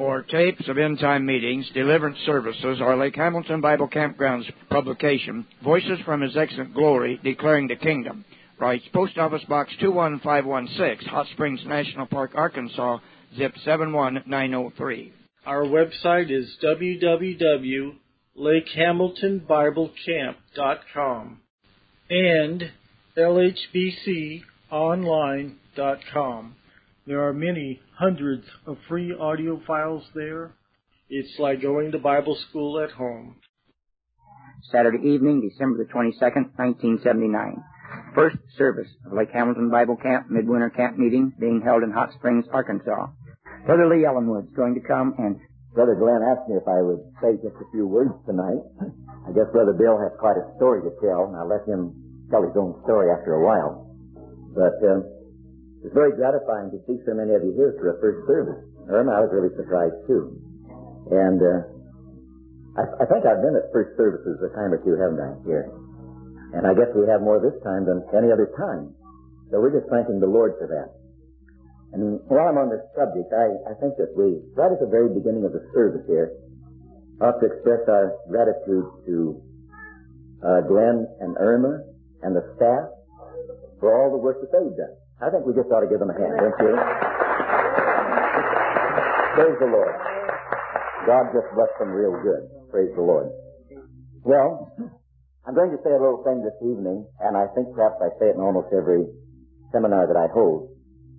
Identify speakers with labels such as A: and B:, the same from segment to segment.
A: for tapes of end-time meetings, deliverance services, or Lake Hamilton Bible Campground's publication, Voices from His Excellent Glory, Declaring the Kingdom. Writes Post Office Box 21516, Hot Springs National Park, Arkansas, zip 71903.
B: Our website is www.lakehamiltonbiblecamp.com and lhbconline.com. There are many hundreds of free audio files there. It's like going to Bible school at home.
C: Saturday evening, December the 22nd, 1979. First service of Lake Hamilton Bible Camp Midwinter Camp Meeting being held in Hot Springs, Arkansas. Brother Lee Ellenwood's going to come, and
D: Brother Glenn asked me if I would say just a few words tonight. I guess Brother Bill has quite a story to tell, and I'll let him tell his own story after a while. But it's very gratifying to see so many of you here for a first service. Irma, I was really surprised too. And I think I've been at first services a time or two, haven't I, here? And I guess we have more this time than any other time. So we're just thanking the Lord for that. And while I'm on this subject, I think that we, right at the very beginning of the service here, ought to express our gratitude to Glenn and Irma and the staff for all the work that they've done. I think we just ought to give them a hand, don't you? Praise the Lord. God just blessed them real good. Praise the Lord. Well, I'm going to say a little thing this evening, and I think perhaps I say it in almost every seminar that I hold.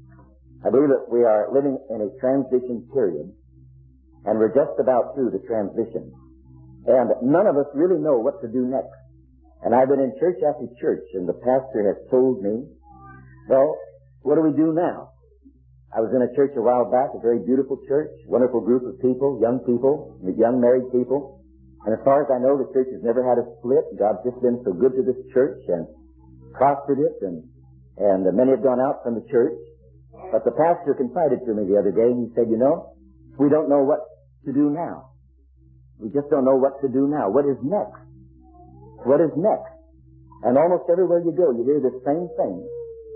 D: I believe that we are living in a transition period, and we're just about through the transition. And none of us really know what to do next. And I've been in church after church, and the pastor has told me, well, what do we do now? I was in a church a while back, a very beautiful church, wonderful group of people, young married people. And as far as I know, the church has never had a split. God's just been so good to this church and prospered it, and many have gone out from the church. But the pastor confided to me the other day, and he said, we don't know what to do now. We just don't know what to do now. What is next? What is next? And almost everywhere you go, you hear the same thing.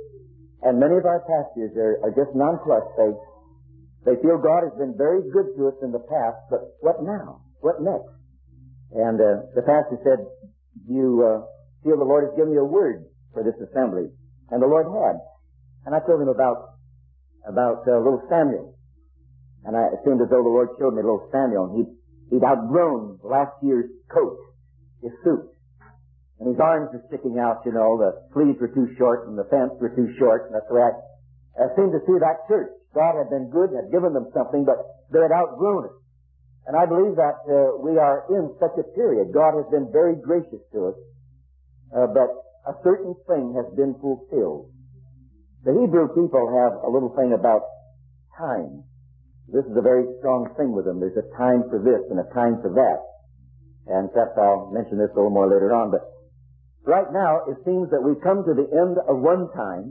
D: And many of our pastors are just nonplussed. They feel God has been very good to us in the past, but what now? What next? And the pastor said, you feel the Lord has given you a word for this assembly? And the Lord had. And I told him about little Samuel. And it seemed as though the Lord showed me little Samuel. And he'd outgrown last year's coat, his suit. And his arms were sticking out, the sleeves were too short and the pants were too short. And that's the way I seemed to see that church. God had been good and had given them something, but they had outgrown it. And I believe that we are in such a period. God has been very gracious to us, but a certain thing has been fulfilled. The Hebrew people have a little thing about time. This is a very strong thing with them. There's a time for this and a time for that. And perhaps I'll mention this a little more later on, but right now, it seems that we've come to the end of one time,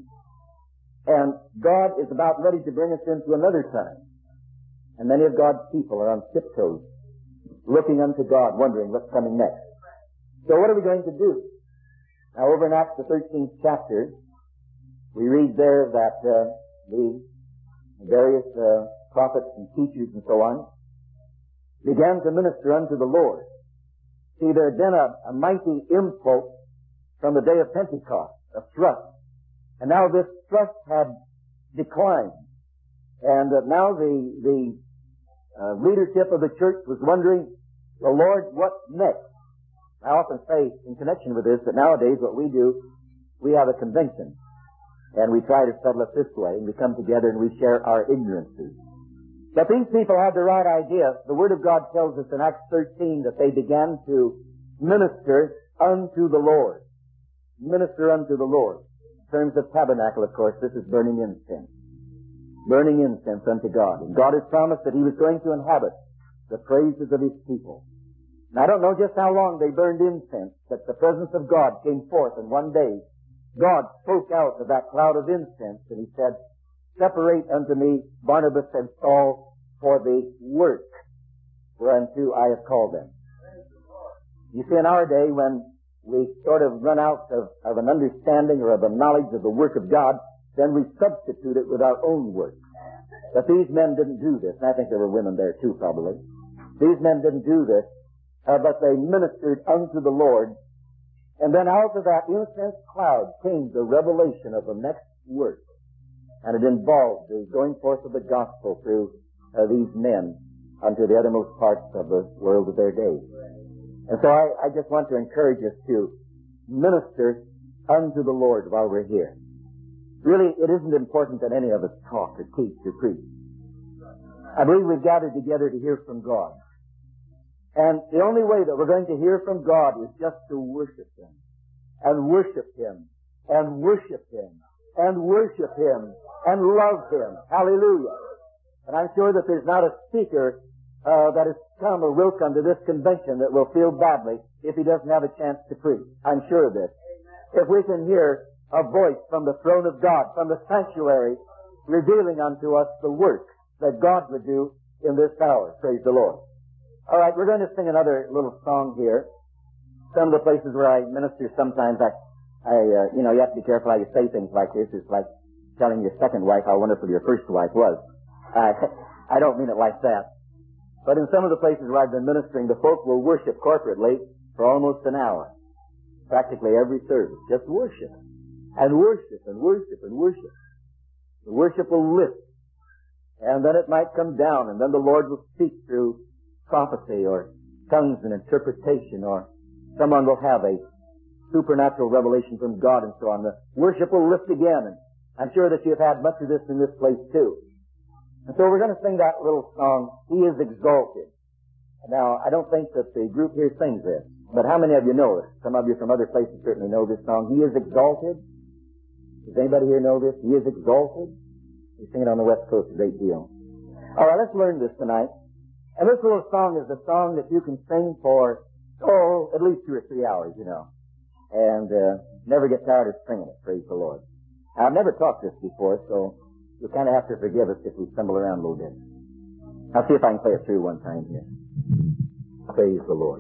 D: and God is about ready to bring us into another time. And many of God's people are on tiptoes, looking unto God, wondering what's coming next. So what are we going to do? Now, over in Acts the 13th chapter, we read there that the various prophets and teachers and so on began to minister unto the Lord. See, there had been a mighty impulse from the day of Pentecost, a thrust. And now this thrust had declined. And now the leadership of the church was wondering, well, Lord, what next? I often say in connection with this that nowadays what we do, we have a convention. And we try to settle it this way, and we come together and we share our ignorances. But these people had the right idea. The Word of God tells us in Acts 13 that they began to minister unto the Lord. Minister unto the Lord. In terms of tabernacle, of course, this is burning incense. Burning incense unto God. And God has promised that He was going to inhabit the praises of His people. And I don't know just how long they burned incense, but the presence of God came forth, and one day God spoke out of that cloud of incense, and He said, separate unto me Barnabas and Saul for the work whereunto I have called them. You see, in our day, when we sort of run out of an understanding or of a knowledge of the work of God, then we substitute it with our own work. But these men didn't do this, and I think there were women there too, probably. These men didn't do this, but they ministered unto the Lord. And then out of that incense cloud came the revelation of the next work. And it involved the going forth of the gospel through these men unto the uttermost parts of the world of their day. And so I just want to encourage us to minister unto the Lord while we're here. Really, it isn't important that any of us talk or teach or preach. I believe we've gathered together to hear from God. And the only way that we're going to hear from God is just to worship Him. And worship Him. And worship Him. And worship Him. And love Him. Hallelujah. And I'm sure that there's not a speaker that has come or will come to this convention that will feel badly if he doesn't have a chance to preach. I'm sure of this. If we can hear a voice from the throne of God, from the sanctuary, revealing unto us the work that God would do in this hour. Praise the Lord. All right, we're going to sing another little song here. Some of the places where I minister, sometimes you have to be careful how you say things like this. It's like telling your second wife how wonderful your first wife was. I don't mean it like that. But in some of the places where I've been ministering, the folk will worship corporately for almost an hour. Practically every service. Just worship. And worship and worship and worship. The worship will lift. And then it might come down, and then the Lord will speak through prophecy or tongues and interpretation, or someone will have a supernatural revelation from God and so on. The worship will lift again, and I'm sure that you've had much of this in this place too. And so we're going to sing that little song, He is Exalted. Now, I don't think that the group here sings this, but how many of you know it? Some of you from other places certainly know this song, He is Exalted. Does anybody here know this? He is Exalted. We sing it on the West Coast a great deal. All right, let's learn this tonight. And this little song is a song that you can sing for, at least 2 or 3 hours, you know. And never get tired of singing it, praise the Lord. I've never taught this before, so you'll kind of have to forgive us if we stumble around a little bit. I'll see if I can play it through one time here. Praise the Lord.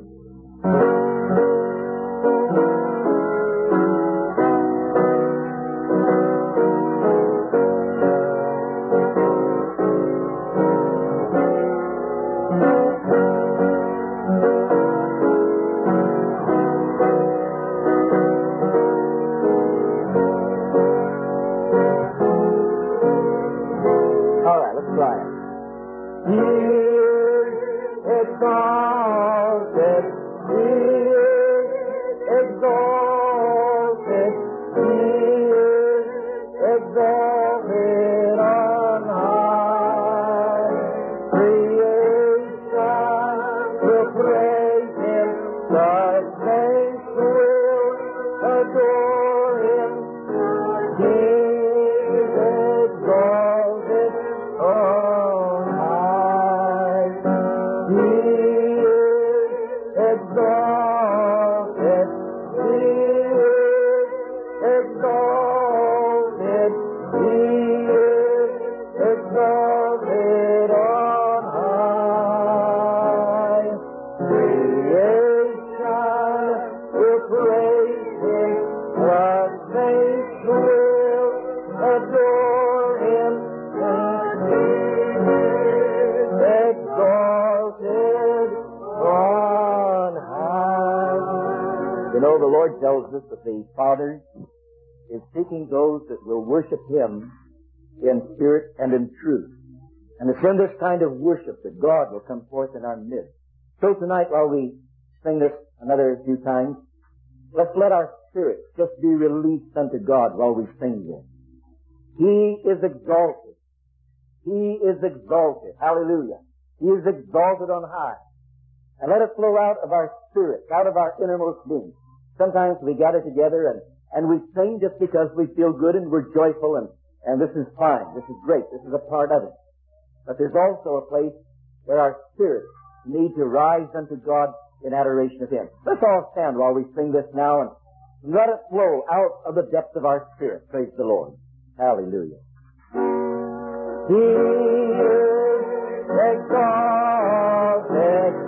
D: Tells us that the Father is seeking those that will worship Him in spirit and in truth. And it's in this kind of worship that God will come forth in our midst. So tonight, while we sing this another few times, let's let our spirits just be released unto God while we sing this. He is exalted. He is exalted. Hallelujah. He is exalted on high. And let it flow out of our spirits, out of our innermost being. Sometimes we gather together and we sing just because we feel good and we're joyful and this is fine, this is great, this is a part of it. But there's also a place where our spirits need to rise unto God in adoration of Him. Let's all stand while we sing this now and let it flow out of the depths of our spirit. Praise the Lord. Hallelujah. He is exalted.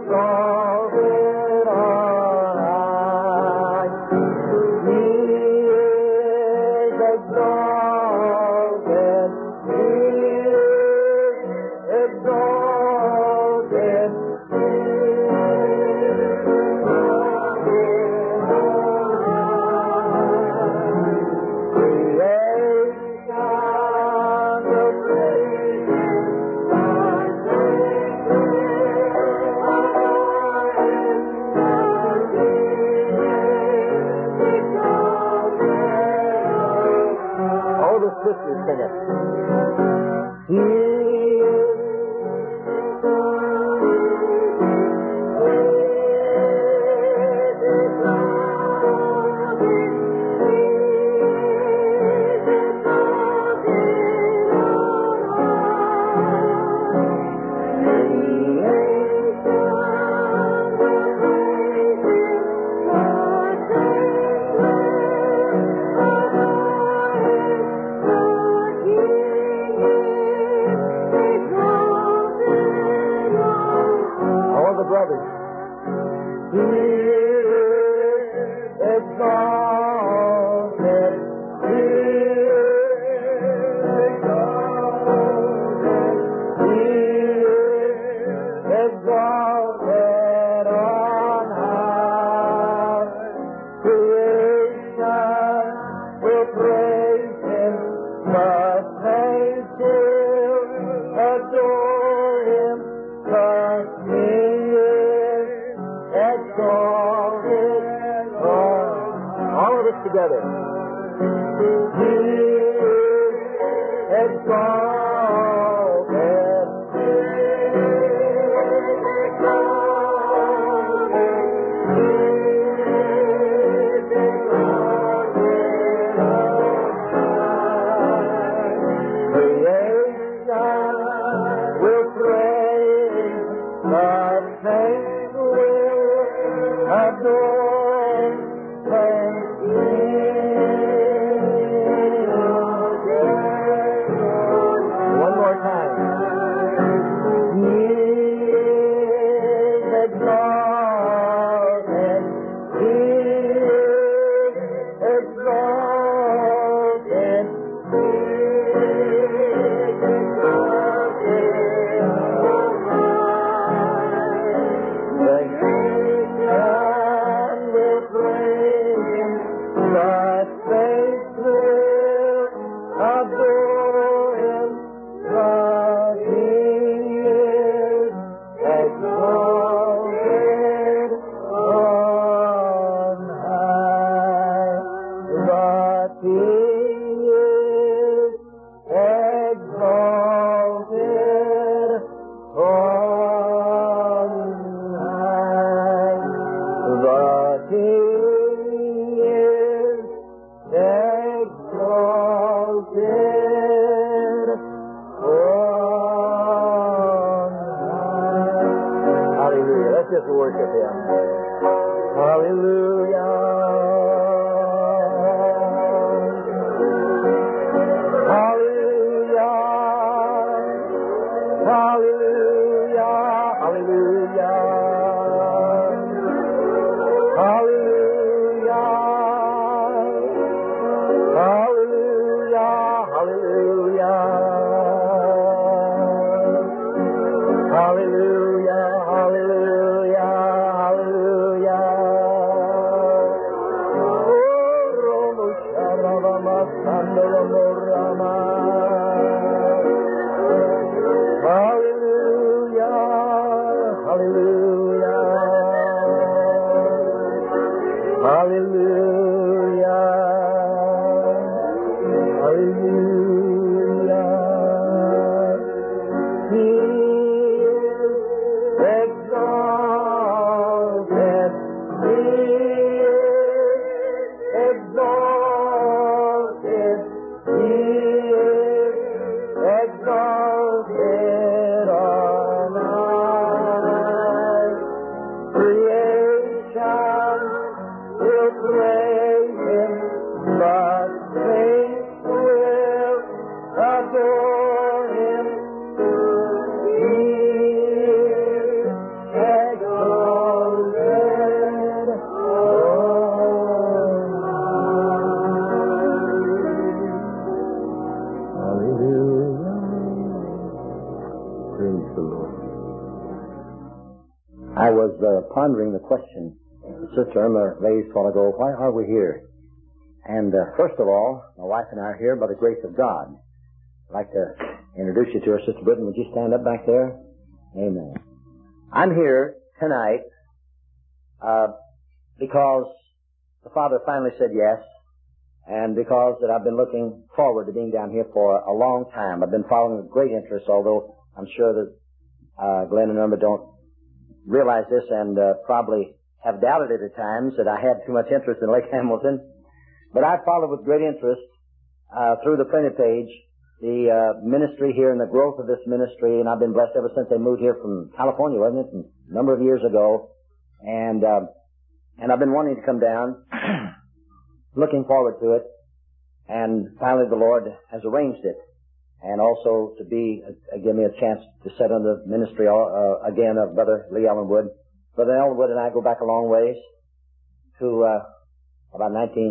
E: exalted on high. He is exalted. He is exalted. All the sisters sing it. He all the brothers. He is exalted. He is exalted. He is exalted on high. Creation will praise Him, the saints will adore Him, the King is exalted on. All of us together. He is exalted. He is exalted. He is exalted on high. Creation will praise, the saints will adore Him, the King. One more time. He is exalted. He is exalted. He is exalted on high. The nation will praise Him, the saints will adore Him, the King is exalted on high. The King is exalted on high. The King is exalted on high. Hallelujah. Let's just worship Him. Hallelujah. Hallelujah. Hallelujah. Hallelujah. Hallelujah. Hallelujah. Hallelujah. Hallelujah. Hallelujah. Hallelujah. Oh, Romo Sharabama Sandalomo Rama. Hallelujah. Hallelujah. Hallelujah. Hallelujah. He is exalted. He is exalted. He is exalted on high. Creation will praise pondering the question Sister Irma raised a while ago, why are we here? And first of all, my wife and I are here by the grace of God. I'd like to introduce you to her. Sister Britton, would you stand up back there? Amen. I'm here tonight because the Father finally said yes, and because that I've been looking forward to being down here for a long time. I've been following with great interest, although I'm sure that Glenn and Irma don't realize this and probably have doubted it at times that I had too much interest in Lake Hamilton. But I followed with great interest through the printed page the ministry here and the growth of this ministry, and I've been blessed ever since they moved here from California, wasn't it? A number of years ago. And I've been wanting to come down, looking forward to it, and finally the Lord has arranged it. And also to give me a chance to sit under the ministry again of Brother Lee Ellenwood. Brother Ellenwood and I go back a long ways to about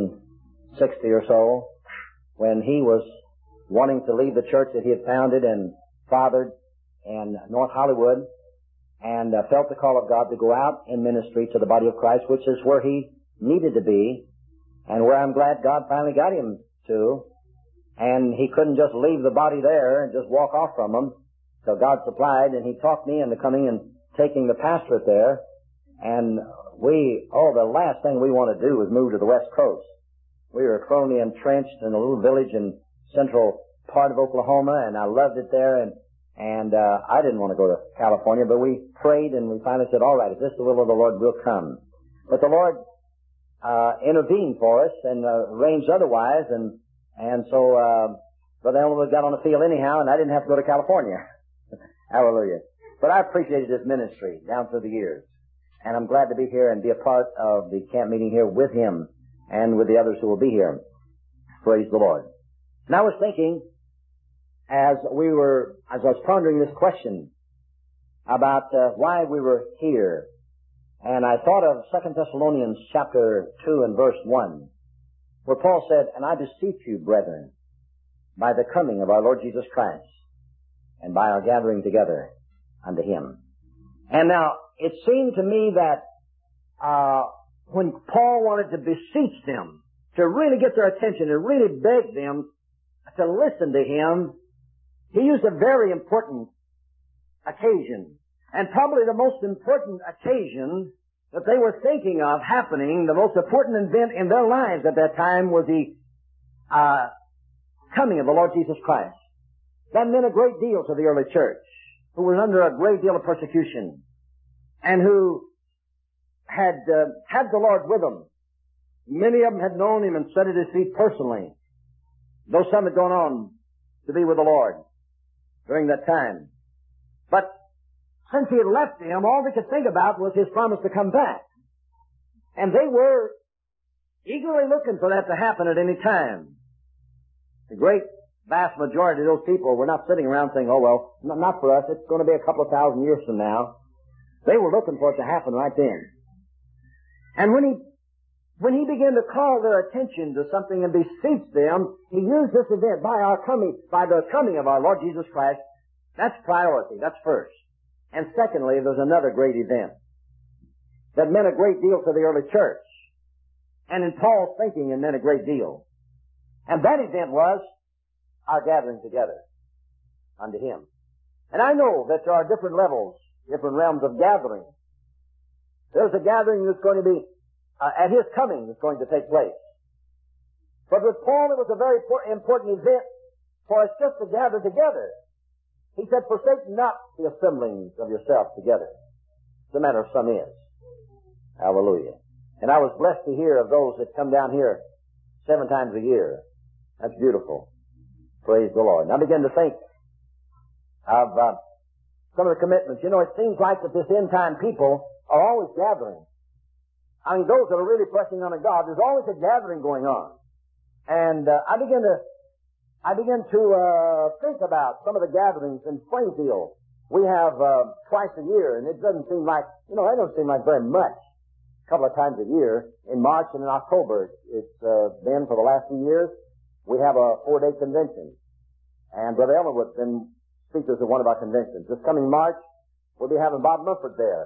E: 1960 or so, when he was wanting to leave the church that he had founded and fathered in North Hollywood, and felt the call of God to go out in ministry to the body of Christ, which is where he needed to be, and where I'm glad God finally got him to. And he couldn't just leave the body there and just walk off from them. So God supplied, and he talked me into coming and taking the pastorate there. And the last thing we want to do is move to the West Coast. We were firmly entrenched in a little village in central part of Oklahoma, and I loved it there, and I didn't want to go to California, but we prayed, and we finally said, all right, if this is the will of the Lord, we'll come. But the Lord intervened for us and arranged otherwise, and so Brother Ellenwood got on the field anyhow, and I didn't have to go to California. Hallelujah. But I appreciated his ministry down through the years, and I'm glad to be here and be a part of the camp meeting here with him and with the others who will be here. Praise the Lord. And I was thinking, as I was pondering this question about why we were here, and I thought of 2 Thessalonians chapter 2 and verse 1, where Paul said, "And I beseech you, brethren, by the coming of our Lord Jesus Christ, and by our gathering together unto him." And now, it seemed to me that when Paul wanted to beseech them, to really get their attention and really beg them to listen to him, he used a very important occasion. And probably the most important occasion that they were thinking of happening, the most important event in their lives at that time, was the coming of the Lord Jesus Christ. That meant a great deal to the early church, who was under a great deal of persecution, and who had the Lord with them. Many of them had known him and sat at his feet personally, though some had gone on to be with the Lord during that time. But since he had left them, all they could think about was his promise to come back. And they were eagerly looking for that to happen at any time. The great vast majority of those people were not sitting around saying, oh, well, not for us. It's going to be a couple of thousand years from now. They were looking for it to happen right then. And when he began to call their attention to something and beseech them, he used this event by the coming of our Lord Jesus Christ. That's priority. That's first. And secondly, there's another great event that meant a great deal to the early church. And in Paul's thinking, it meant a great deal. And that event was our gathering together unto him. And I know that there are different levels, different realms of gathering. There's a gathering that's going to be at his coming that's going to take place. But with Paul, it was a very important event for us just to gather together. He said, forsake not the assemblings of yourselves together. The manner of some is. Hallelujah. And I was blessed to hear of those that come down here 7 times a year. That's beautiful. Praise the Lord. And I began to think of some of the commitments. You know, it seems like that this end time people are always gathering. I mean, those that are really pressing on God, there's always a gathering going on. And I began to think about some of the gatherings in Springfield. We have twice a year, and it doesn't seem like, that don't seem like very much. A couple of times a year, in March and in October. It's been for the last few years. We have a 4-day convention. And Brother Ellenwood's been speakers at one of our conventions. This coming March, we'll be having Bob Mumford there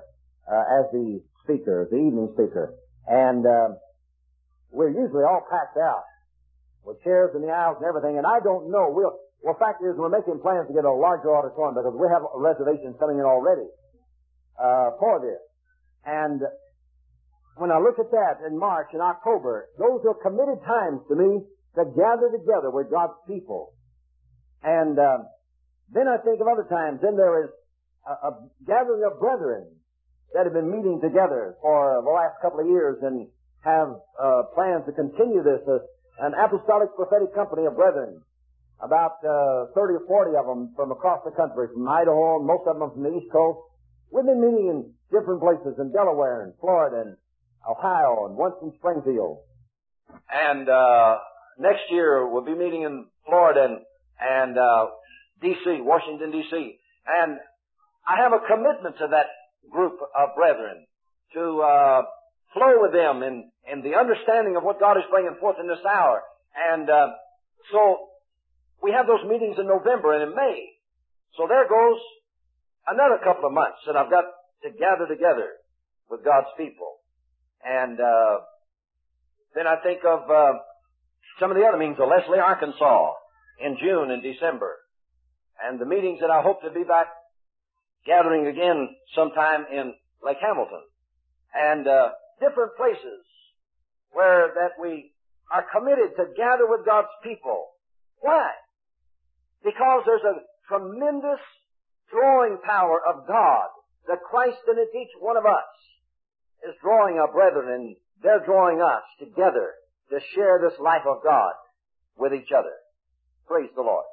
E: as the speaker, the evening speaker. And we're usually all packed out with chairs in the aisles and everything. And I don't know. Well, fact is, we're making plans to get a larger auditorium because we have reservations coming in already for this. And when I look at that in March and October, those are committed times to me to gather together with God's people. And then I think of other times. Then there is a gathering of brethren that have been meeting together for the last couple of years and have plans to continue this. An apostolic prophetic company of brethren, about 30 or 40 of them from across the country, from Idaho, and most of them from the East Coast. We've been meeting in different places in Delaware and Florida and Ohio and once in Springfield. And next year we'll be meeting in Florida and D.C., Washington, D.C. And I have a commitment to that group of brethren to flow with them in the understanding of what God is bringing forth in this hour. And so we have those meetings in November and in May. So there goes another couple of months that I've got to gather together with God's people. And then I think of some of the other meetings of Leslie, Arkansas in June and December. And the meetings that I hope to be back gathering again sometime in Lake Hamilton. And different places where that we are committed to gather with God's people. Why? Because there's a tremendous drawing power of God. The Christ in each one of us is drawing our brethren, and they're drawing us together to share this life of God with each other. Praise the Lord.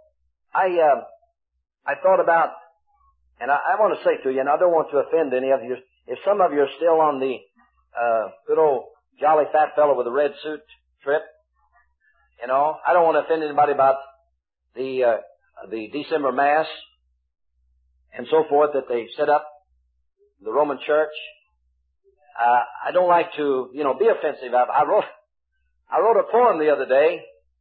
E: I thought about, and I want to say to you, and I don't want to offend any of you, if some of you are still on the good old jolly fat fellow with the red suit trip, you know, I don't want to offend anybody about the December Mass and so forth that they set up the Roman Church. I don't like to, be offensive. I wrote a poem the other day,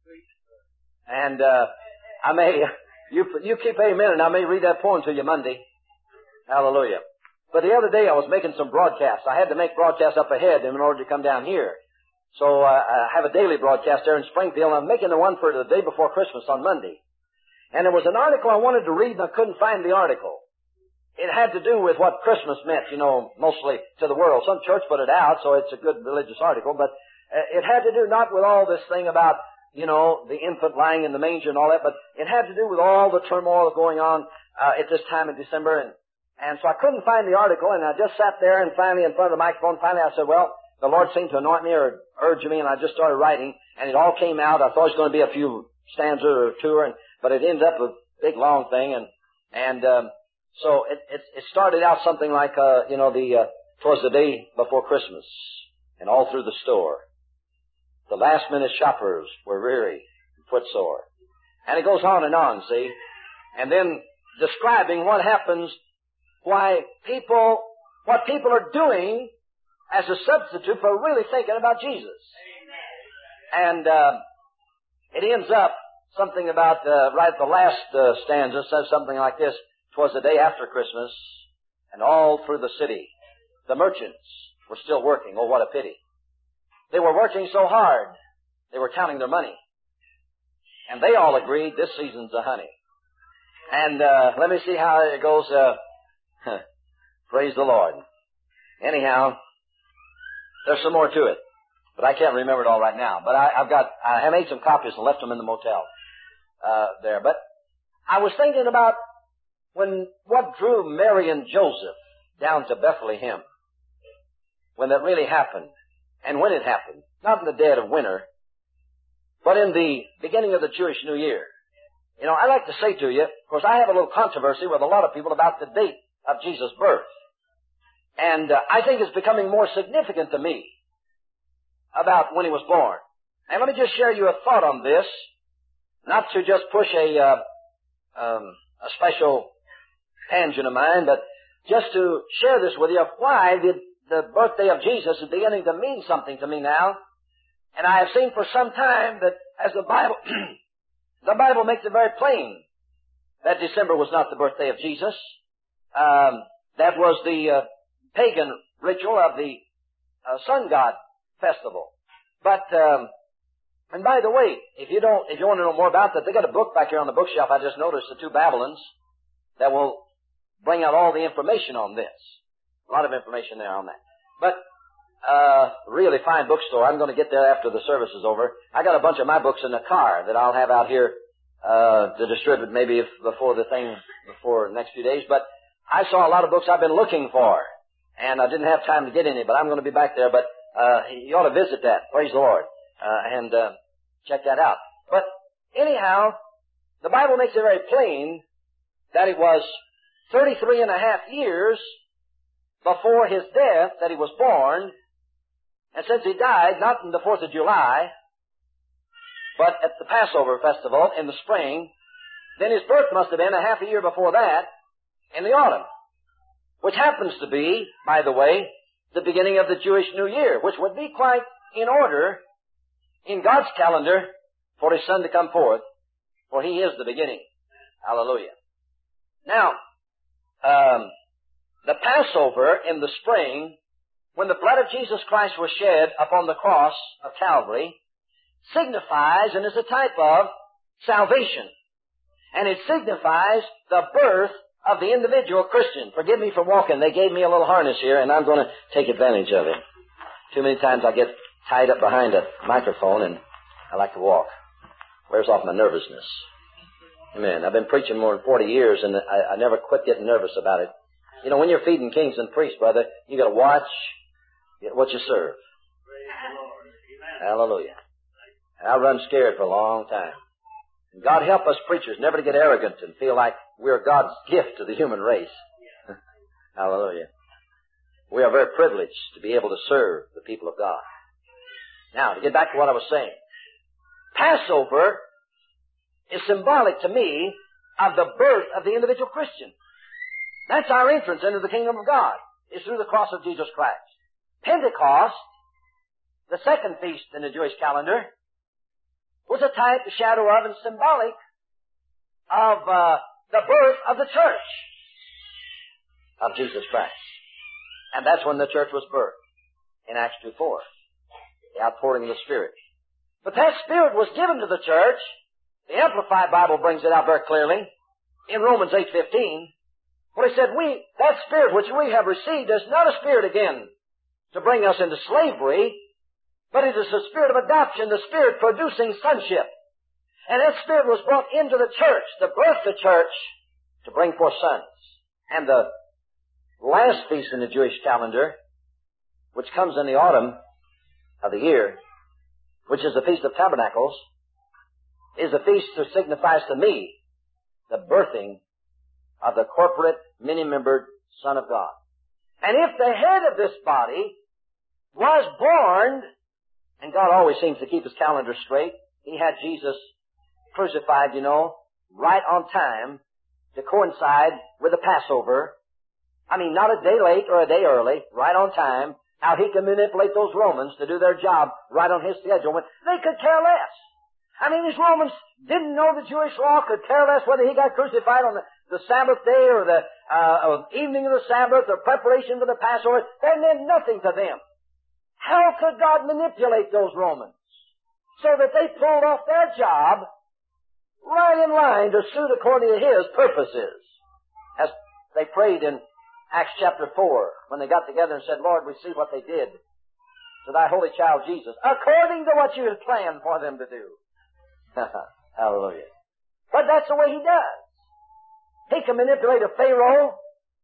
E: and I may you keep amen, and I may read that poem to you Monday. Hallelujah. But the other day I was making some broadcasts. I had to make broadcasts up ahead in order to come down here. So I have a daily broadcast there in Springfield, and I'm making the one for the day before Christmas on Monday. And there was an article I wanted to read, and I couldn't find the article. It had to do with what Christmas meant, mostly to the world. Some church put it out, so it's a good religious article, but it had to do not with all this thing about, the infant lying in the manger and all that, but it had to do with all the turmoil going on at this time in December. And so I couldn't find the article, and I just sat there, and finally in front of the microphone, I said, well, the Lord seemed to anoint me or urge me, and I just started writing, and it all came out. I thought it was going to be a few stanzas or two, but it ended up a big long thing, so it started out something like, towards the day before Christmas, and all through the store. The last minute shoppers were weary and footsore. And it goes on and on, see? And then describing what happens, what people are doing as a substitute for really thinking about Jesus. And it ends up something about, right at the last stanza says something like this. 'Twas the day after Christmas, and all through the city, the merchants were still working. Oh, what a pity. They were working so hard, they were counting their money. And they all agreed this season's the honey. And let me see how it goes. Praise the Lord. Anyhow, there's some more to it, but I can't remember it all right now. But I made some copies and left them in the motel there. But I was thinking about what drew Mary and Joseph down to Bethlehem when that really happened, and when it happened, not in the dead of winter, but in the beginning of the Jewish New Year. I like to say to you, of course, I have a little controversy with a lot of people about the date of Jesus' birth. And I think it's becoming more significant to me about when he was born. And let me just share you a thought on this, not to just push a special tangent of mine, but just to share this with you of why the birthday of Jesus is beginning to mean something to me now. And I have seen for some time that as the Bible makes it very plain that December was not the birthday of Jesus. That was the pagan ritual of the sun god festival. But, and by the way, if you want to know more about that, they got a book back here on the bookshelf. I just noticed, The Two Babylons, that will bring out all the information on this. A lot of information there on that. But, really fine bookstore. I'm going to get there after the service is over. I got a bunch of my books in the car that I'll have out here, to distribute maybe before the next few days. But I saw a lot of books I've been looking for, and I didn't have time to get any, but I'm going to be back there. But, you ought to visit that. Praise the Lord. And check that out. But anyhow, the Bible makes it very plain that it was 33 and a half years before his death that he was born. And since he died, not on the 4th of July, but at the Passover festival in the spring, then his birth must have been a half a year before that in the autumn, which happens to be, by the way, the beginning of the Jewish New Year, which would be quite in order in God's calendar for his Son to come forth, for he is the beginning. Hallelujah. Now, the Passover in the spring, when the blood of Jesus Christ was shed upon the cross of Calvary, signifies and is a type of salvation. And it signifies the birth of the individual Christian. Forgive me for walking. They gave me a little harness here, and I'm going to take advantage of it. Too many times I get tied up behind a microphone, and I like to walk. Wears off my nervousness. Amen. I've been preaching more than 40 years, and I never quit getting nervous about it. You know, when you're feeding kings and priests, brother, you got to watch what you serve. Hallelujah. I run scared for a long time. And God help us preachers never to get arrogant and feel like we're God's gift to the human race. Hallelujah. We are very privileged to be able to serve the people of God. Now, to get back to what I was saying. Passover is symbolic to me of the birth of the individual Christian. That's our entrance into the kingdom of God, is through the cross of Jesus Christ. Pentecost, the second feast in the Jewish calendar, was a type, a shadow of, and symbolic of the birth of the church of Jesus Christ. And that's when the church was birthed, in Acts 2:4, the outpouring of the Spirit. But that Spirit was given to the church. The Amplified Bible brings it out very clearly in Romans 8:15, where he said, that Spirit which we have received is not a Spirit again to bring us into slavery, but it is the Spirit of adoption, the Spirit producing sonship. And that Spirit was brought into the church, to birth the church, to bring forth sons. And the last feast in the Jewish calendar, which comes in the autumn of the year, which is the Feast of Tabernacles, is a feast that signifies to me the birthing of the corporate, many-membered Son of God. And if the head of this body was born, and God always seems to keep his calendar straight, he had Jesus crucified, right on time to coincide with the Passover. I mean, not a day late or a day early, right on time. How he could manipulate those Romans to do their job right on his schedule when they could care less. I mean, these Romans didn't know the Jewish law, could care less whether he got crucified on the Sabbath day or the evening of the Sabbath or preparation for the Passover. That meant nothing to them. How could God manipulate those Romans so that they pulled off their job right in line to suit according to his purposes? As they prayed in Acts chapter 4, when they got together and said, Lord, we see what they did to thy holy child Jesus, according to what you had planned for them to do. Hallelujah. But that's the way he does. He can manipulate a Pharaoh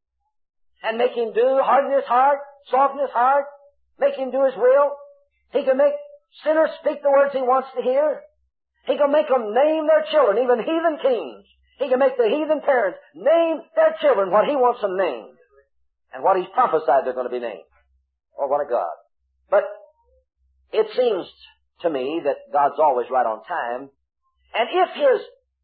E: and make him harden his heart, soften his heart, make him do his will. He can make sinners speak the words he wants to hear. He can make them name their children, even heathen kings. He can make the heathen parents name their children what he wants them named and what he's prophesied they're going to be named. Oh, what a God. But it seems to me that God's always right on time. And if his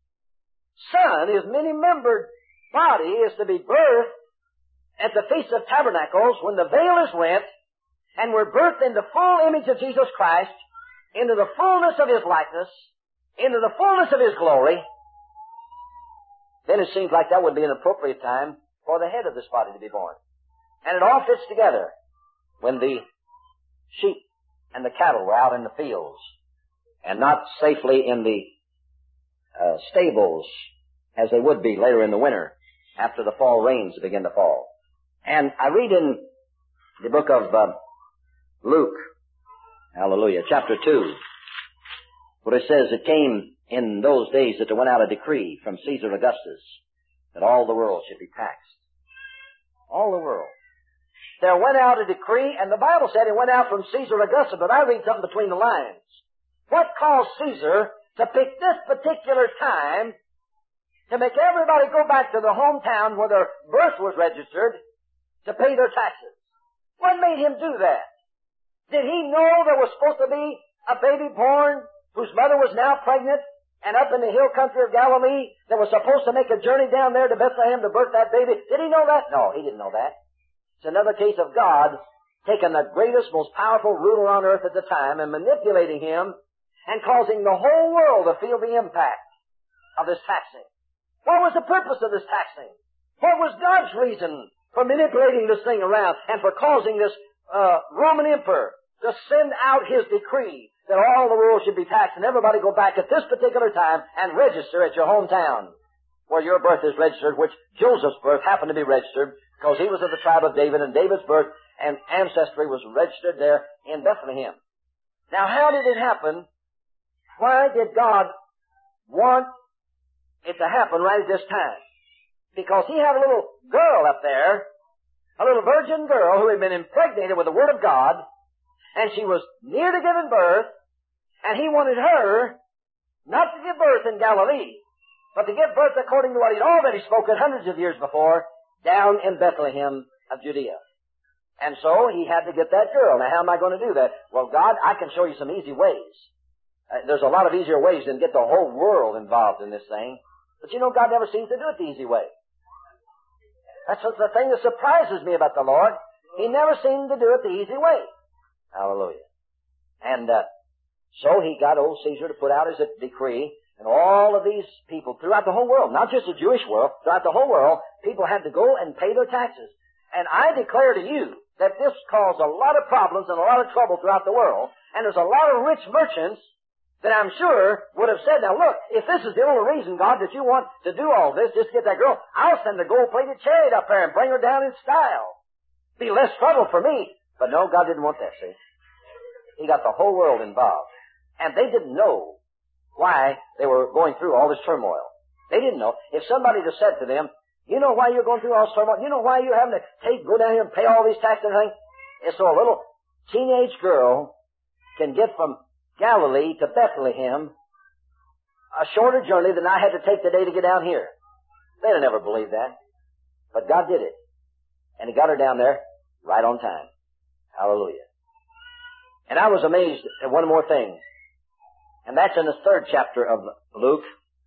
E: Son, his many-membered body, is to be birthed at the Feast of Tabernacles, when the veil is rent, and we're birthed in the full image of Jesus Christ, into the fullness of his likeness, into the fullness of his glory, then it seems like that would be an appropriate time for the head of this body to be born. And it all fits together. when the sheep and the cattle were out in the fields and not safely in the stables as they would be later in the winter after the fall rains begin to fall. And I read in the book of Luke, hallelujah, chapter 2, where it says, it came in those days that there went out a decree from Caesar Augustus that all the world should be taxed. All the world. There went out a decree, and the Bible said it went out from Caesar Augustus, but I read something between the lines. What caused Caesar to pick this particular time to make everybody go back to their hometown where their birth was registered to pay their taxes? What made him do that? Did he know there was supposed to be a baby born whose mother was now pregnant and up in the hill country of Galilee that was supposed to make a journey down there to Bethlehem to birth that baby? Did he know that? No, he didn't know that. It's another case of God taking the greatest, most powerful ruler on earth at the time and manipulating him and causing the whole world to feel the impact of this taxing. What was the purpose of this taxing? What was God's reason for manipulating this thing around and for causing this Roman emperor to send out his decree that all the world should be taxed and everybody go back at this particular time and register at your hometown where your birth is registered, which Joseph's birth happened to be registered because he was of the tribe of David, and David's birth and ancestry was registered there in Bethlehem. Now, how did it happen? Why did God want it to happen right at this time? Because he had a little girl up there, a little virgin girl who had been impregnated with the Word of God, and she was near to giving birth, and he wanted her not to give birth in Galilee, but to give birth according to what he'd already spoken hundreds of years before, down in Bethlehem of Judea. And so he had to get that girl. Now, how am I going to do that? Well, God, I can show you some easy ways. There's a lot of easier ways than get the whole world involved in this thing. But you know, God never seems to do it the easy way. That's the thing that surprises me about the Lord. He never seemed to do it the easy way. Hallelujah. And so he got old Caesar to put out his decree, and all of these people throughout the whole world, not just the Jewish world, throughout the whole world, people had to go and pay their taxes. And I declare to you that this caused a lot of problems and a lot of trouble throughout the world, and there's a lot of rich merchants that I'm sure would have said, now look, if this is the only reason, God, that you want to do all this, just get that girl, I'll send a gold-plated chariot up there and bring her down in style. Be less trouble for me. But no, God didn't want that, see. He got the whole world involved. And they didn't know why they were going through all this turmoil. They didn't know. If somebody just said to them, you know why you're going through all this turmoil? You know why you're having to go down here and pay all these taxes and everything? It's so a little teenage girl can get from Galilee to Bethlehem a shorter journey than I had to take today to get down here. They'd have never believed that. But God did it. And He got her down there right on time. Hallelujah. And I was amazed at one more thing. And that's in the 3rd chapter of Luke.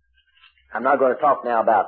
E: I'm not going to talk now about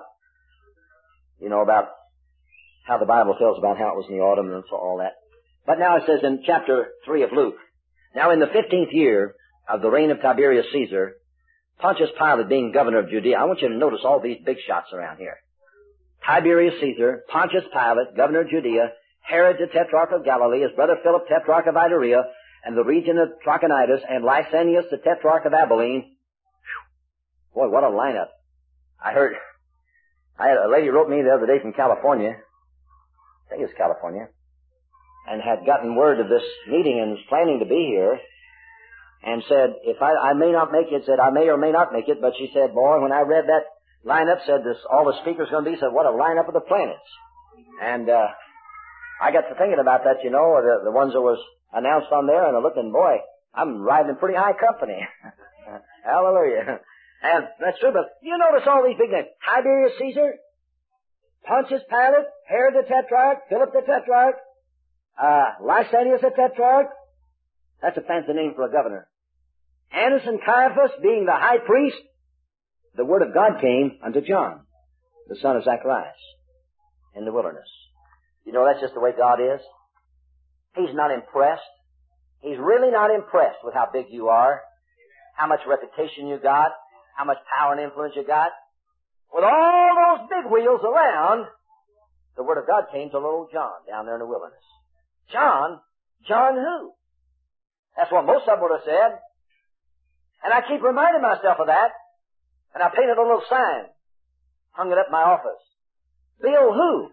E: how the Bible tells about how it was in the autumn and all that. But now it says in chapter 3 of Luke, now in the 15th year of the reign of Tiberius Caesar, Pontius Pilate being governor of Judea. I want you to notice all these big shots around here. Tiberius Caesar, Pontius Pilate, governor of Judea, Herod the Tetrarch of Galilee, his brother Philip, Tetrarch of Iturea, and the region of Trachonitis, and Lysanias the Tetrarch of Abilene. Boy, what a lineup. I had a lady wrote me the other day from California, I think it's California, and had gotten word of this meeting and was planning to be here, and said, if I may not make it, said I may or may not make it, but she said, boy, when I read that lineup, said this, all the speakers going to be, said, what a lineup of the planets. And I got to thinking about that, the ones that was announced on there, and I'm looking, boy, I'm riding in pretty high company. Hallelujah. And that's true, but you notice all these big names. Tiberius Caesar, Pontius Pilate, Herod the Tetrarch, Philip the Tetrarch, Lysanias the Tetrarch. That's a fancy name for a governor. Annas and Caiaphas being the high priest. The word of God came unto John, the son of Zacharias, in the wilderness. You know, that's just the way God is. He's not impressed. He's really not impressed with how big you are, how much reputation you got, how much power and influence you got. With all those big wheels around, the Word of God came to little John down there in the wilderness. John John who? That's what most of them would have said. And I keep reminding myself of that. And I painted a little sign. Hung it up in my office. Bill who?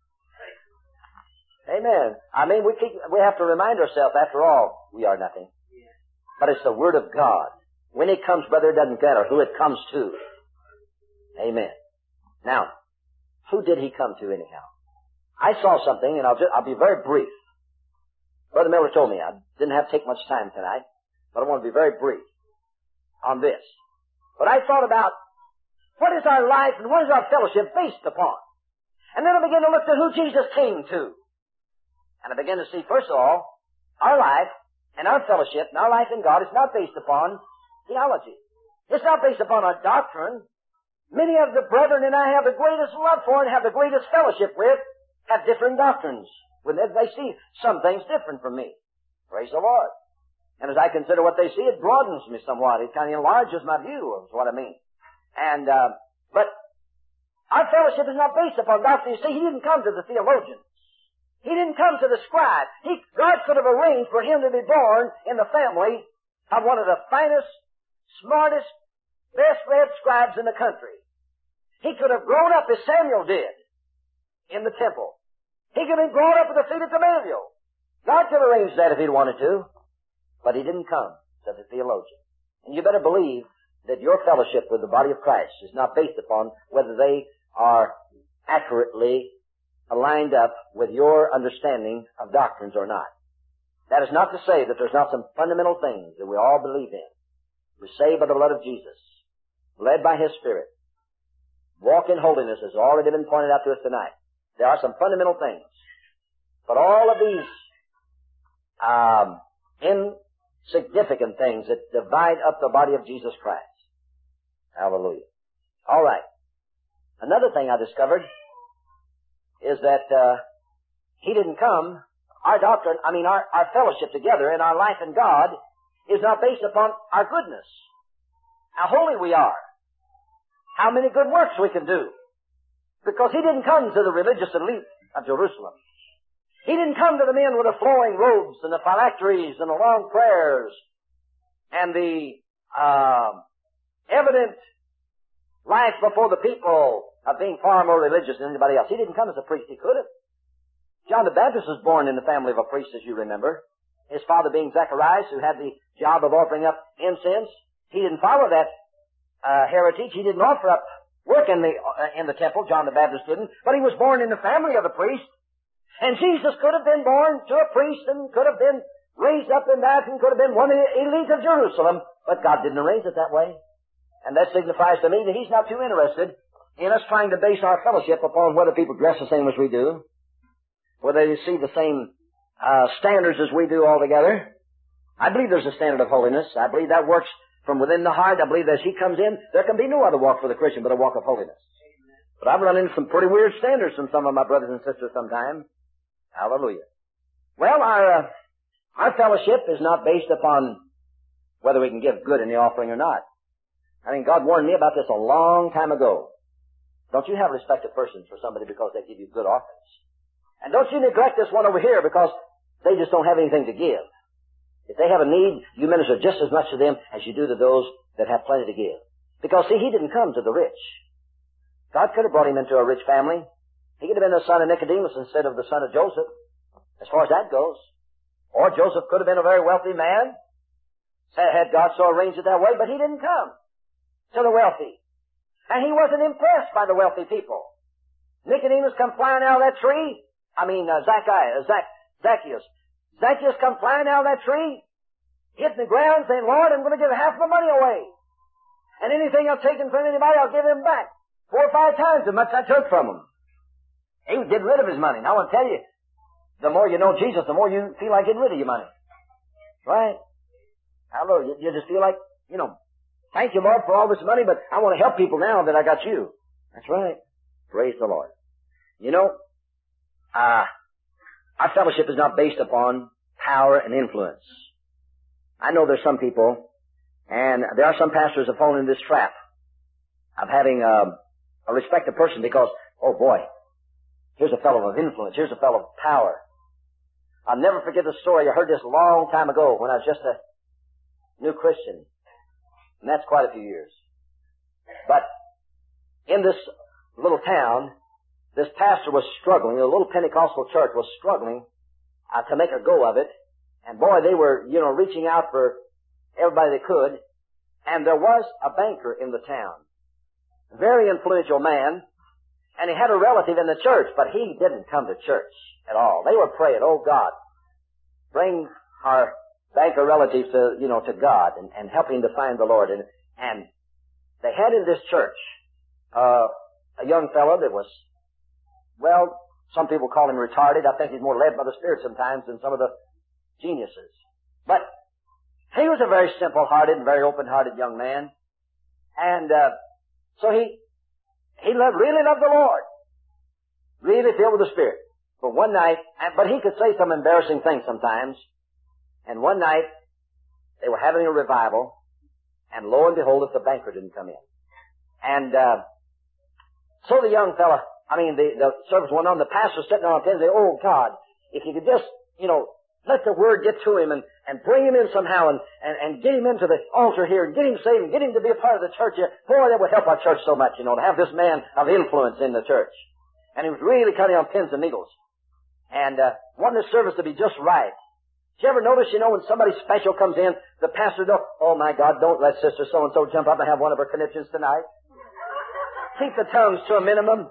E: Amen. I mean, we have to remind ourselves, after all, we are nothing. But it's the Word of God. When it comes, brother, it doesn't matter who it comes to. Amen. Now, who did he come to anyhow? I saw something, and I'll be very brief. Brother Miller told me I didn't have to take much time tonight, but I want to be very brief on this. But I thought about what is our life and what is our fellowship based upon? And then I began to look at who Jesus came to. And I began to see, first of all, our life and our fellowship and our life in God is not based upon theology. It's not based upon our doctrine. Many of the brethren and I have the greatest love for and have the greatest fellowship with have different doctrines. When they see some things different from me. Praise the Lord. And as I consider what they see, it broadens me somewhat. It kind of enlarges my view of what I mean. And, but our fellowship is not based upon doctrine. You see, he didn't come to the theologians. He didn't come to the scribe. God could have arranged for him to be born in the family of one of the finest, smartest, best-read scribes in the country. He could have grown up as Samuel did in the temple. He could have grown up at the feet of Gamaliel. God could arrange that if he'd wanted to. But he didn't come to the theologian. And you better believe that your fellowship with the body of Christ is not based upon whether they are accurately aligned up with your understanding of doctrines or not. That is not to say that there's not some fundamental things that we all believe in. We're saved by the blood of Jesus, led by His Spirit. Walk in holiness has already been pointed out to us tonight. There are some fundamental things. But all of these insignificant things that divide up the body of Jesus Christ. Hallelujah. All right. Another thing I discovered is that he didn't come. Our doctrine, our fellowship together and our life in God is not based upon our goodness. How holy we are. How many good works we can do. Because he didn't come to the religious elite of Jerusalem. He didn't come to the men with the flowing robes and the phylacteries and the long prayers and the evident life before the people of being far more religious than anybody else. He didn't come as a priest. He could have. John the Baptist was born in the family of a priest, as you remember. His father being Zacharias, who had the job of offering up incense. He didn't follow that heritage. He didn't offer up work in the temple. John the Baptist didn't. But he was born in the family of a priest. And Jesus could have been born to a priest and could have been raised up in that and could have been one of the elite of Jerusalem. But God didn't arrange it that way. And that signifies to me that He's not too interested in us trying to base our fellowship upon whether people dress the same as we do, whether they see the same standards as we do altogether. I believe there's a standard of holiness. I believe that works from within the heart. I believe that as He comes in, there can be no other walk for the Christian but a walk of holiness. But I've run into some pretty weird standards from some of my brothers and sisters sometimes. Hallelujah. Well, our fellowship is not based upon whether we can give good in the offering or not. I mean, God warned me about this a long time ago. Don't you have respect of persons for somebody because they give you good offerings. And don't you neglect this one over here because they just don't have anything to give. If they have a need, you minister just as much to them as you do to those that have plenty to give. Because, see, He didn't come to the rich. God could have brought him into a rich family. He could have been the son of Nicodemus instead of the son of Joseph, as far as that goes. Or Joseph could have been a very wealthy man, had God so arranged it that way, but he didn't come to the wealthy. And he wasn't impressed by the wealthy people. Nicodemus come flying out of that tree. Zacchaeus. Zacchaeus come flying out of that tree, hitting the ground, saying, Lord, I'm going to give half my money away. And anything I've taken from anybody, I'll give him back. 4 or 5 times as much I took from him. He was getting rid of his money. Now, I want to tell you, the more you know Jesus, the more you feel like getting rid of your money. Right? Hallelujah. You just feel like, thank you, Lord, for all this money, but I want to help people now that I got you. That's right. Praise the Lord. Our fellowship is not based upon power and influence. I know there's some people, and there are some pastors that fall into this trap of having a respected person because, oh boy, here's a fellow of influence, here's a fellow of power. I'll never forget the story. I heard this a long time ago when I was just a new Christian. And that's quite a few years. But in this little town, this pastor was struggling. A little Pentecostal church was struggling to make a go of it. And boy, they were, reaching out for everybody they could. And there was a banker in the town. A very influential man. And he had a relative in the church, but he didn't come to church at all. They were praying, oh God, bring our banker relative to God and help him to find the Lord. And they had in this church a young fellow that was, well, some people call him retarded. I think he's more led by the Spirit sometimes than some of the geniuses. But he was a very simple-hearted and very open-hearted young man. And so he really loved the Lord. Really filled with the Spirit. But one night, but he could say some embarrassing things sometimes. And one night, they were having a revival, and lo and behold, the banker didn't come in. And so the young fella, the service went on, the pastor sitting on a pen and said, oh God, if you could just, let the word get to him and bring him in somehow and get him into the altar here and get him saved and get him to be a part of the church. Boy, that would help our church so much, to have this man of influence in the church. And he was really cutting on pins and needles. And wanted the service to be just right. Did you ever notice, when somebody special comes in, the pastor goes, oh my God, don't let Sister so-and-so jump up and have one of her conniptions tonight. Keep the tongues to a minimum.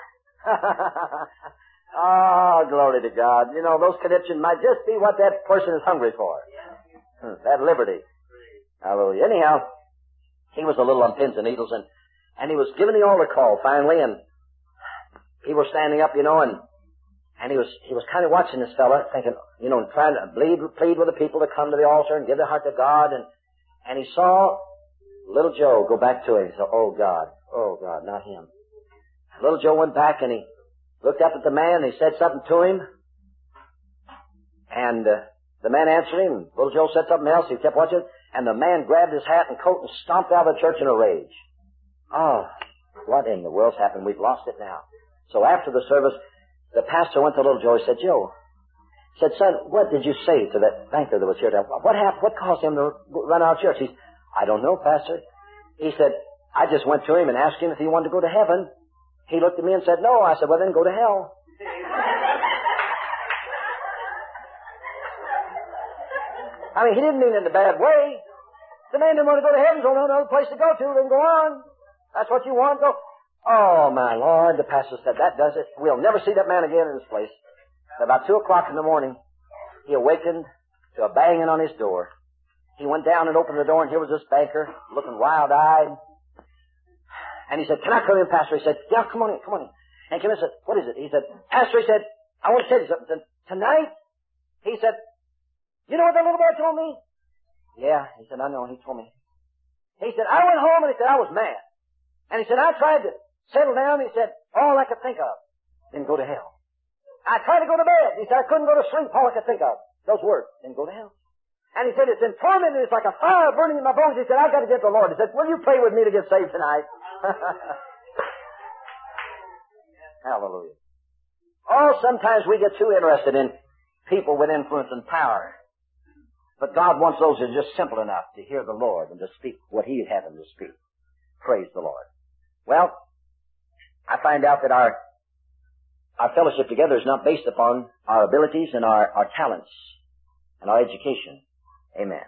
E: Oh, glory to God. Those conniptions might just be what that person is hungry for. That liberty. Hallelujah. Anyhow, he was a little on pins and needles, and he was giving the altar call finally, and people were standing up, and he was kind of watching this fella, thinking, trying to plead with the people to come to the altar and give their heart to God, and he saw little Joe go back to him. He said, oh God, not him. Little Joe went back and he looked up at the man, and he said something to him. And the man answered him. Little Joe said something else. He kept watching. And the man grabbed his hat and coat and stomped out of the church in a rage. Oh, what in the world's happened? We've lost it now. So after the service, the pastor went to little Joe. He said, Joe, said, son, what did you say to that banker that was here? What happened? What caused him to run out of church? I don't know, pastor. He said, I just went to him and asked him if he wanted to go to heaven. He looked at me and said, no. I said, well, then go to hell. He didn't mean it in a bad way. The man didn't want to go to heaven, so no other place to go to, then go on. That's what you want, go. Oh, my Lord, the pastor said, that does it. We'll never see that man again in this place. At about 2 o'clock in the morning, he awakened to a banging on his door. He went down and opened the door, and here was this banker, looking wild-eyed. And he said, can I come in, pastor? He said, yeah, come on in. And he came in and said, what is it? He said, pastor, he said, I want to tell you something. Tonight, he said, you know what that little boy told me? Yeah, he said, I know, he told me. He said, I went home and he said, I was mad. And he said, I tried to settle down. He said, all I could think of, then go to hell. I tried to go to bed. He said, I couldn't go to sleep. All I could think of, those words, then go to hell. And he said, it's in torment. It's like a fire burning in my bones. He said, I've got to get the Lord. He said, will you pray with me to get saved tonight? Hallelujah. Oh, sometimes we get too interested in people with influence and power. But God wants those who are just simple enough to hear the Lord and to speak what He'd have them to speak. Praise the Lord. Well, I find out that our fellowship together is not based upon our abilities and our talents and our education. Amen.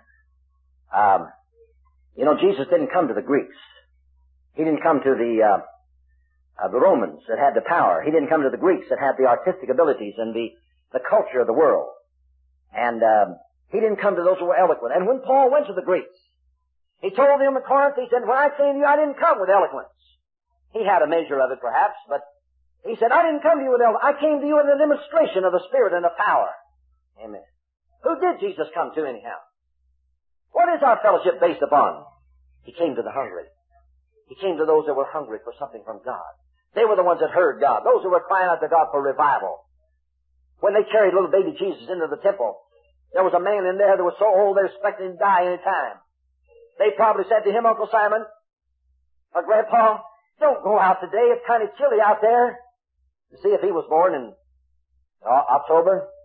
E: Jesus didn't come to the Greeks. He didn't come to the Romans that had the power. He didn't come to the Greeks that had the artistic abilities and the culture of the world. And he didn't come to those who were eloquent. And when Paul went to the Greeks, he told them at Corinth, he said, when I came to you, I didn't come with eloquence. He had a measure of it, perhaps, but he said, I didn't come to you with eloquence. I came to you in a demonstration of the Spirit and of power. Amen. Who did Jesus come to, anyhow? What is our fellowship based upon? He came to the hungry. He came to those that were hungry for something from God. They were the ones that heard God. Those who were crying out to God for revival. When they carried little baby Jesus into the temple, there was a man in there that was so old they were expecting him to die any time. They probably said to him, Uncle Simon, or Grandpa, don't go out today. It's kind of chilly out there. You see, if he was born in October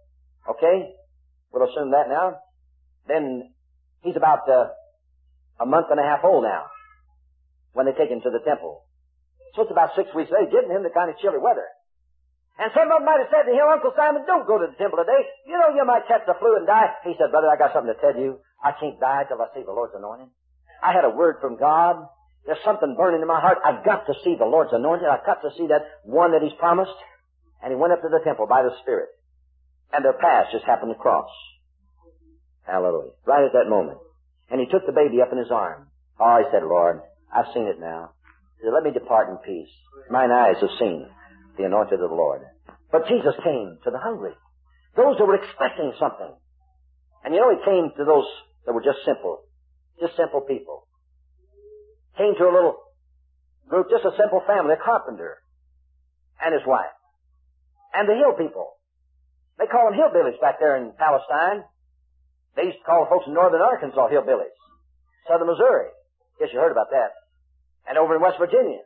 E: Okay? We'll assume that now. Then he's about a month and a half old now when they take him to the temple. So it's about 6 weeks later, giving him the kind of chilly weather. And some of them might have said to him, Uncle Simon, don't go to the temple today. You know you might catch the flu and die. He said, brother, I got something to tell you. I can't die till I see the Lord's anointing. I had a word from God. There's something burning in my heart. I've got to see the Lord's anointing. I've got to see that one that He's promised. And he went up to the temple by the Spirit. And their paths just happened to cross. Hallelujah. Right at that moment. And he took the baby up in his arm. Oh, he said, Lord, I've seen it now. He said, let me depart in peace. Mine eyes have seen the anointed of the Lord. But Jesus came to the hungry. Those that were expecting something. And you know, He came to those that were just simple people. Came to a little group, just a simple family, a carpenter and his wife. And the hill people. They call them hillbillies back there in Palestine. They used to call the folks in northern Arkansas hillbillies. Southern Missouri. Guess you heard about that. And over in West Virginia.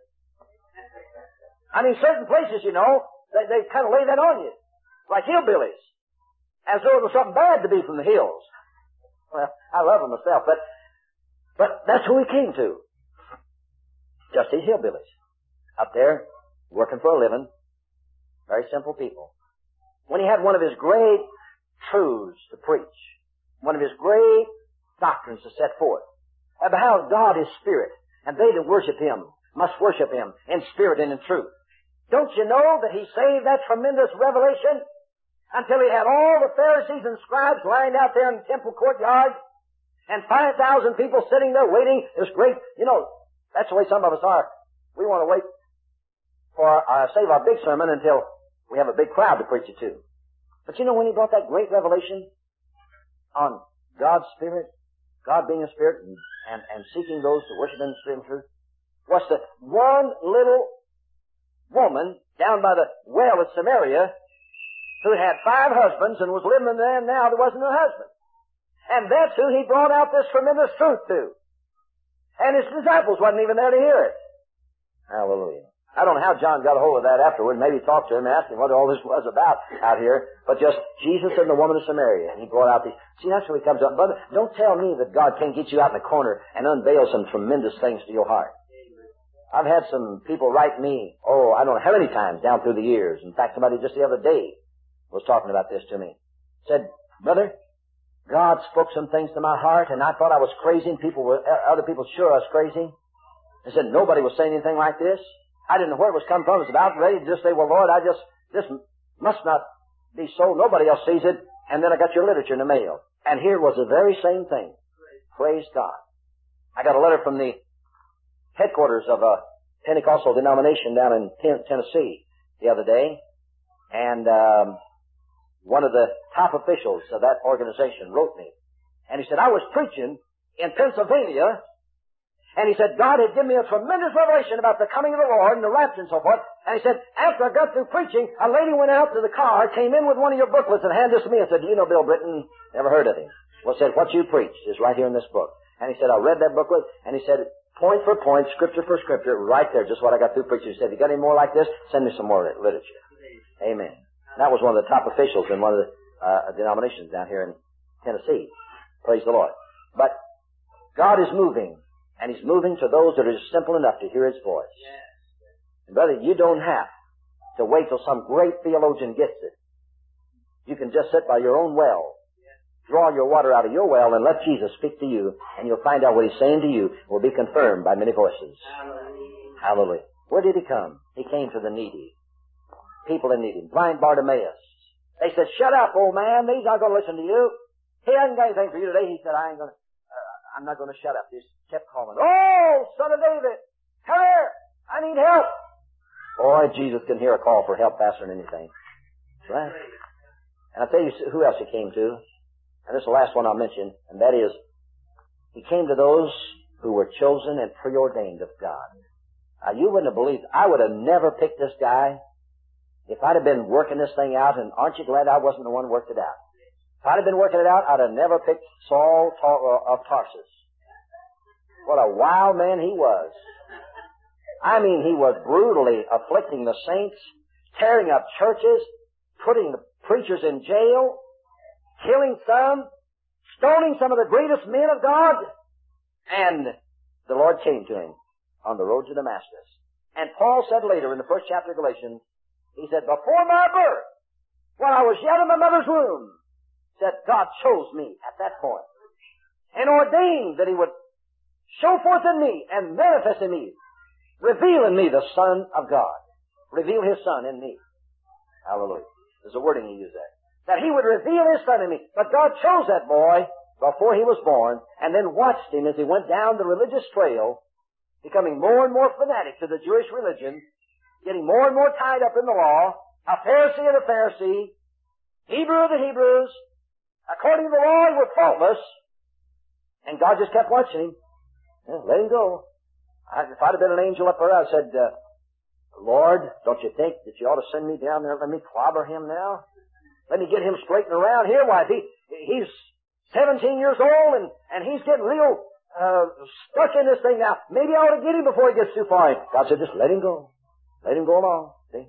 E: I mean, certain places, you know, they kind of lay that on you. Like hillbillies. As though it was something bad to be from the hills. Well, I love them myself, but that's who He came to. Just these hillbillies. Up there, working for a living. Very simple people. When He had one of His great truths to preach, one of His great doctrines to set forth, about how God is Spirit, and they that worship Him must worship Him in spirit and in truth. Don't you know that He saved that tremendous revelation until He had all the Pharisees and scribes lined out there in the temple courtyard and 5,000 people sitting there waiting? This great, you know, that's the way some of us are. We want to wait for save our big sermon until we have a big crowd to preach it to. But you know when He brought that great revelation on God's Spirit, God being a Spirit, and seeking those to worship in Spirit and truth, was the one little woman down by the well at Samaria who had 5 husbands and was living there now that wasn't her husband. And that's who He brought out this tremendous truth to. And His disciples wasn't even there to hear it. Hallelujah. I don't know how John got a hold of that afterward. Maybe talked to him and asked him what all this was about out here. But just Jesus and the woman of Samaria. And He brought out these. See, that's where He comes up. Brother, don't tell me that God can't get you out in the corner and unveil some tremendous things to your heart. I've had some people write me, I don't know how many times down through the years. In fact, somebody just the other day was talking about this to me. Said, brother, God spoke some things to my heart and I thought I was crazy and other people sure I was crazy. They said, nobody was saying anything like this. I didn't know where it was coming from. I was about ready to just say, well, Lord, this must not be so. Nobody else sees it. And then I got your literature in the mail. And here was the very same thing. Praise God. I got a letter from the headquarters of a Pentecostal denomination down in Tennessee the other day. And one of the top officials of that organization wrote me. And he said, I was preaching in Pennsylvania. And he said, God had given me a tremendous revelation about the coming of the Lord and the rapture and so forth. And he said, after I got through preaching, a lady went out to the car, came in with one of your booklets and handed this to me and said, do you know Bill Britton? Never heard of him. Well, said, what you preached is right here in this book. And he said, I read that booklet, and he said, point for point, scripture for scripture, right there, just what I got through preaching. He said, if you got any more like this, send me some more literature. Amen. That was one of the top officials in one of the denominations down here in Tennessee. Praise the Lord. But God is moving. And He's moving to those that are just simple enough to hear His voice. And brother, you don't have to wait till some great theologian gets it. You can just sit by your own well, draw your water out of your well, and let Jesus speak to you, and you'll find out what He's saying to you will be confirmed by many voices. Hallelujah. Where did He come? He came to the needy. People in need. Blind Bartimaeus. They said, shut up, old man. He's not going to listen to you. He hasn't got anything for you today. He said, I'm not going to shut up. Just kept calling. Oh, son of David, come here. I need help. Boy, Jesus can hear a call for help faster than anything. That's right. And I'll tell you who else He came to. And this is the last one I'll mention. And that is, He came to those who were chosen and preordained of God. Now, you wouldn't have believed. I would have never picked this guy if I'd have been working this thing out. And aren't you glad I wasn't the one who worked it out? If I'd have been working it out, I'd have never picked Saul of Tarsus. What a wild man he was. I mean, he was brutally afflicting the saints, tearing up churches, putting the preachers in jail, killing some, stoning some of the greatest men of God. And the Lord came to him on the road to Damascus. And Paul said later in the first chapter of Galatians, he said, before my birth, while I was yet in my mother's womb, said God chose me at that point and ordained that He would show forth in me and manifest in me, reveal in me the Son of God. Reveal His Son in me. Hallelujah. There's a wording He used there. That He would reveal His Son in me. But God chose that boy before he was born and then watched him as he went down the religious trail, becoming more and more fanatic to the Jewish religion, getting more and more tied up in the law, a Pharisee of the Pharisee, Hebrew of the Hebrews. According to the law, he was faultless. And God just kept watching him. Yeah, let him go. If I'd have been an angel up there, I'd said, Lord, don't you think that you ought to send me down there and let me clobber him now? Let me get him straightened around here. Why, he's 17 years old and he's getting real stuck in this thing now. Maybe I ought to get him before he gets too far. God said, just let him go. Let him go along. See?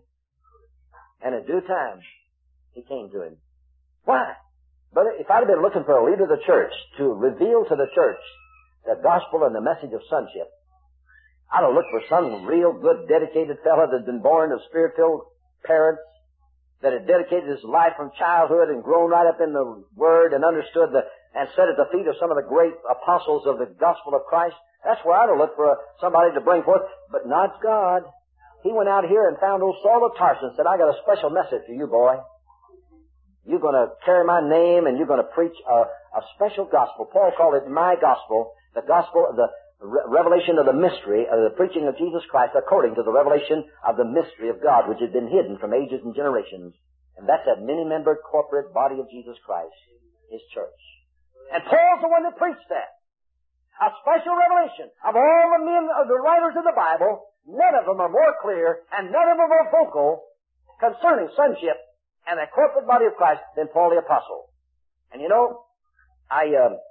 E: And in due time, He came to him. Why? But if I'd have been looking for a leader of the church to reveal to the church the gospel and the message of sonship, I'd have looked for some real good, dedicated fellow that had been born of Spirit-filled parents, that had dedicated his life from childhood and grown right up in the Word and understood and sat at the feet of some of the great apostles of the gospel of Christ. That's where I'd have looked for somebody to bring forth. But not God. He went out here and found old Saul of Tarsus and said, I got a special message for you, boy. You're going to carry my name and you're going to preach a special gospel. Paul called it my gospel, the gospel of the revelation of the mystery of the preaching of Jesus Christ according to the revelation of the mystery of God which had been hidden from ages and generations. And that's that many-membered corporate body of Jesus Christ, His church. And Paul's the one that preached that. A special revelation of all the men of the writers of the Bible. None of them are more clear and none of them are more vocal concerning sonship and the corporate body of Christ than Paul the Apostle. And you know, I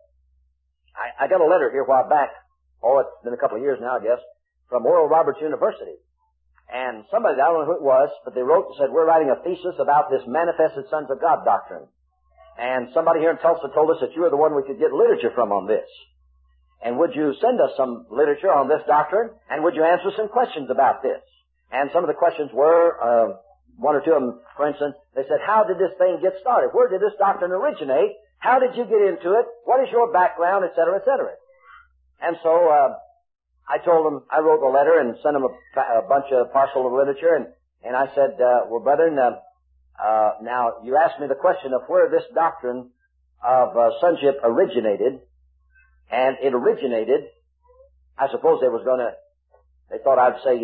E: got a letter here a while back. Oh, it's been a couple of years now, I guess, from Oral Roberts University. And somebody, I don't know who it was, but they wrote and said, we're writing a thesis about this manifested sons of God doctrine. And somebody here in Tulsa told us that you were the one we could get literature from on this. And would you send us some literature on this doctrine? And would you answer some questions about this? And some of the questions were, one or two of them, for instance, they said, how did this thing get started? Where did this doctrine originate? How did you get into it? What is your background, etc., etc.? And so I told them, I wrote a letter and sent them a bunch of parcel of literature, and I said, well, brethren, now you asked me the question of where this doctrine of sonship originated, and it originated, I suppose they thought I'd say,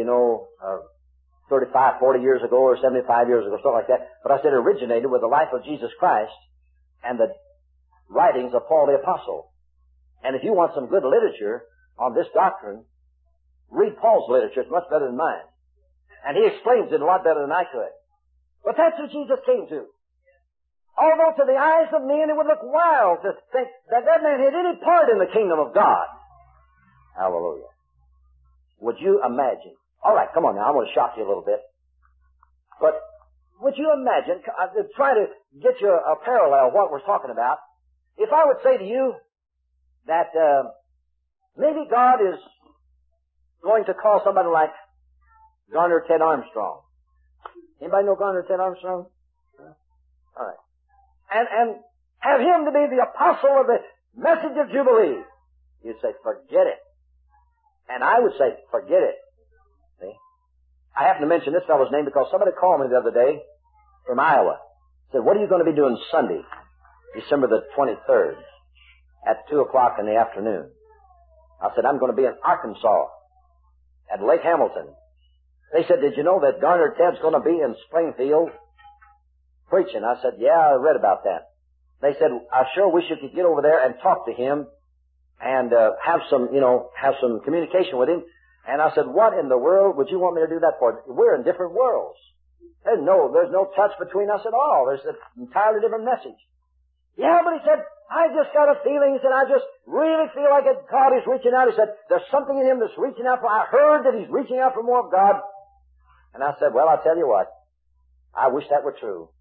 E: 35, 40 years ago or 75 years ago, something like that, but I said it originated with the life of Jesus Christ and the writings of Paul the Apostle. And if you want some good literature on this doctrine, read Paul's literature. It's much better than mine. And he explains it a lot better than I could. But that's who Jesus came to. Although to the eyes of men it would look wild to think that that man had any part in the kingdom of God. Hallelujah. Would you imagine? All right, come on now. I'm going to shock you a little bit. But would you imagine, try to get you a parallel of what we're talking about, if I would say to you that maybe God is going to call somebody like Garner Ted Armstrong. Anybody know Garner Ted Armstrong? All right. And have him to be the apostle of the message of Jubilee. You'd say, forget it. And I would say, forget it. See? I happen to mention this fellow's name because somebody called me the other day from Iowa. Said, what are you going to be doing Sunday, December the 23rd, at 2 o'clock in the afternoon? I said, I'm going to be in Arkansas, at Lake Hamilton. They said, did you know that Garner Ted's going to be in Springfield preaching? I said, yeah, I read about that. They said, I sure wish you could get over there and talk to him and have some communication with him. And I said, what in the world would you want me to do that for? We're in different worlds. There's no touch between us at all. There's an entirely different message. Yeah, but he said, I just got a feeling. He said, I just really feel like God is reaching out. He said, there's something in him that's reaching out for. I heard that he's reaching out for more of God. And I said, well, I'll tell you what. I wish that were true.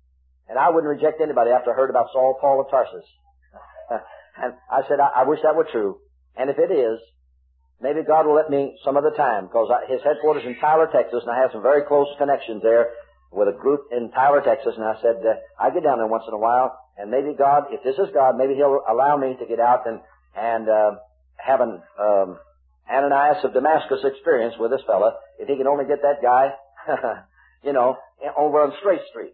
E: And I wouldn't reject anybody after I heard about Saul Paul of Tarsus. And I said, I wish that were true. And if it is, maybe God will let me some other time, because his headquarters in Tyler, Texas, and I have some very close connections there with a group in Tyler, Texas. And I said, I get down there once in a while, and maybe God, if this is God, maybe He'll allow me to get out and have an Ananias of Damascus experience with this fella, if he can only get that guy, over on Straight Street.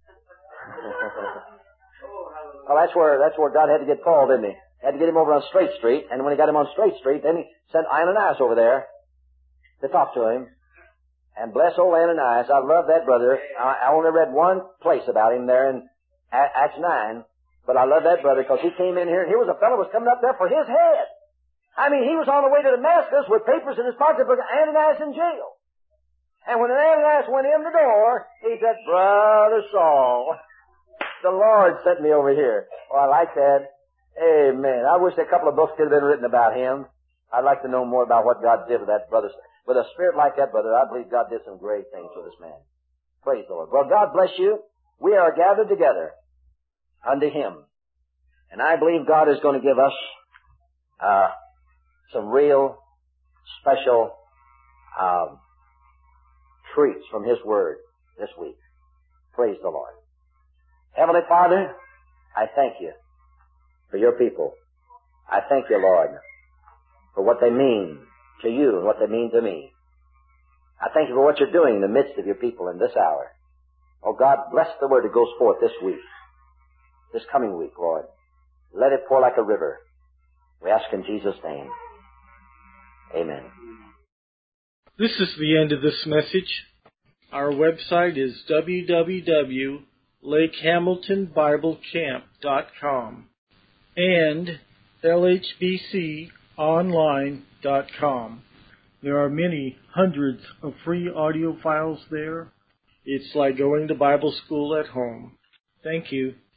E: Well, that's where God had to get Paul, didn't He? Had to get him over on Straight Street, and when He got him on Straight Street, then He sent Ananias over there to talk to him. And bless old Ananias, I love that brother. I only read one place about him there in Acts 9, but I love that brother because he came in here, and here was a fellow who was coming up there for his head. I mean, he was on the way to Damascus with papers in his pocketbook, Ananias in jail. And when Ananias went in the door, he said, Brother Saul, the Lord sent me over here. Oh, I like that. Amen. I wish a couple of books could have been written about him. I'd like to know more about what God did with that brother. With a spirit like that, brother, I believe God did some great things with this man. Praise the Lord. Well, God bless you. We are gathered together unto Him. And I believe God is going to give us some real special treats from His Word this week. Praise the Lord. Heavenly Father, I thank You for Your people. I thank You, Lord, for what they mean to You and what they mean to me. I thank You for what You're doing in the midst of Your people in this hour. Oh God, bless the Word that goes forth this week, this coming week, Lord. Let it pour like a river. We ask in Jesus' name. Amen.
B: This is the end of this message. Our website is www.lakehamiltonbiblecamp.com and lhbconline.com. There are many hundreds of free audio files there. It's like going to Bible school at home. Thank you.